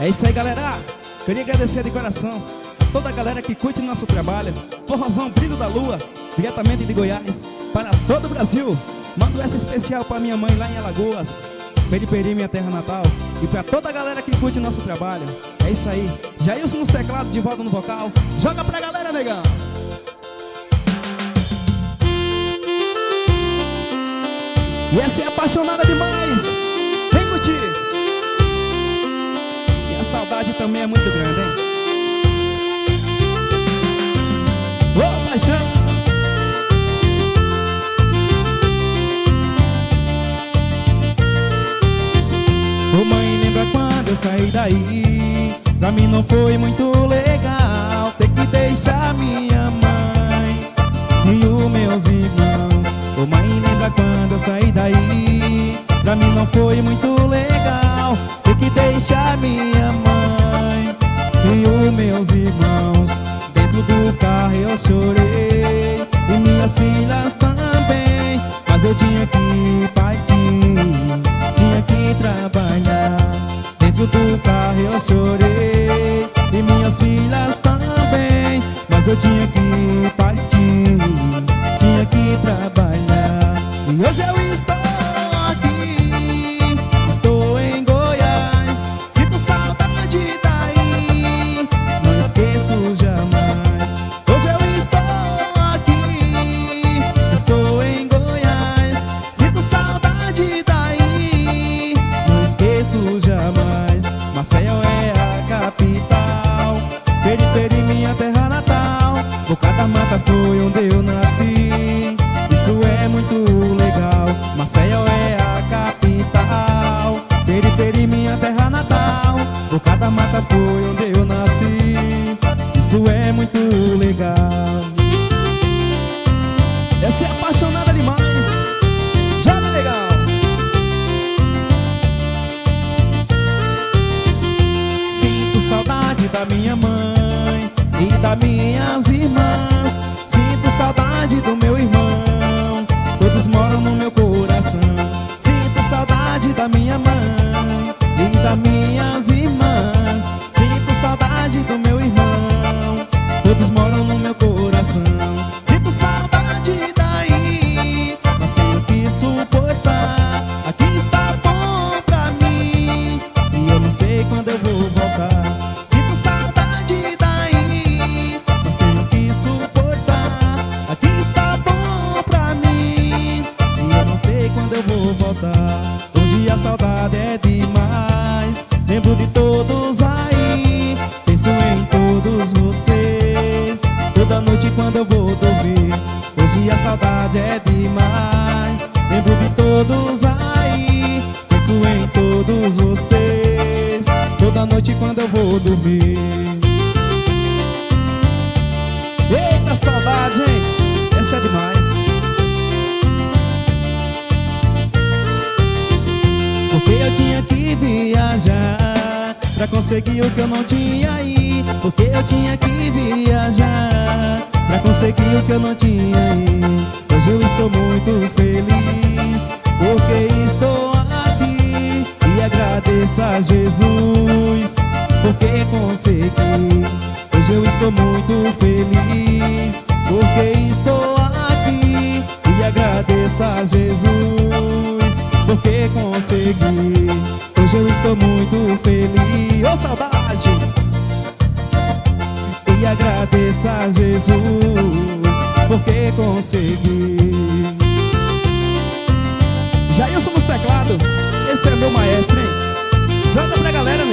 É isso aí, galera. Queria agradecer de coração a toda a galera que curte nosso trabalho. Forrozão Brilho da Lua, diretamente de Goiás, para todo o Brasil. Mando essa especial para minha mãe lá em Alagoas, Periperi, minha terra natal. E para toda a galera que curte nosso trabalho. É isso aí. Jailson nos teclados, de volta no vocal. Joga pra galera, negão. E essa é apaixonada demais. Vem curtir. E a saudade também é muito grande, hein? Ô, paixão. Ô mãe, lembra quando eu saí daí? Pra mim não foi muito legal ter que deixar minha mãe e os meus irmãos. Ô mãe, lembra quando eu saí daí? Pra mim não foi muito legal ter que deixar minha mãe e os meus irmãos. Dentro do carro eu chorei e minhas filhas também, mas eu tinha que partir, tinha que trabalhar. Dentro do carro eu chorei e minhas filhas também, mas eu tinha que partir, tinha que trabalhar. E hoje eu estou aqui, estou em Goiás, sinto saudade daí, não esqueço jamais. Hoje eu estou aqui, estou em Goiás, sinto saudade daí, não esqueço jamais. Maceió é a capital, Periperi, minha terra natal. Boca da Mata foi onde eu nasci, isso é muito legal. Maceió é a capital, Periperi, minha terra natal. Boca da Mata foi onde eu nasci, isso é muito legal. Essa é apaixonada demais. Joga, legal. Sinto saudade da minha mãe e das minhas irmãs. Sinto saudade do meu irmão, todos moram no meu coração. Sinto saudade da minha mãe e das minhas irmãs. Sinto saudade do meu irmão, todos moram no meu coração. Sinto saudade daí, mas sei o que suportar. Aqui está bom pra mim e eu não sei quando eu vou voltar. Sinto saudade daí, mas sei o que suportar. Aqui está bom pra mim e eu não sei quando eu vou voltar. Hoje a saudade é demais, lembro de todos aí, penso em todos vocês toda noite quando eu vou dormir. Hoje a saudade é demais, lembro de todos aí, penso em todos vocês toda noite quando eu vou dormir. Eita saudade, hein? Essa é demais. Porque eu tinha que viajar pra conseguir o que eu não tinha aí. Porque eu tinha que viajar pra conseguir o que eu não tinha aí. Hoje eu estou muito feliz porque estou aqui e agradeço a Jesus porque consegui. Hoje eu estou muito feliz porque estou aqui e agradeço a Jesus porque consegui. Hoje eu estou muito feliz, ô saudade, e agradeço a Jesus porque consegui. Jailson nos teclados, esse é meu maestro, hein? Joga pra galera,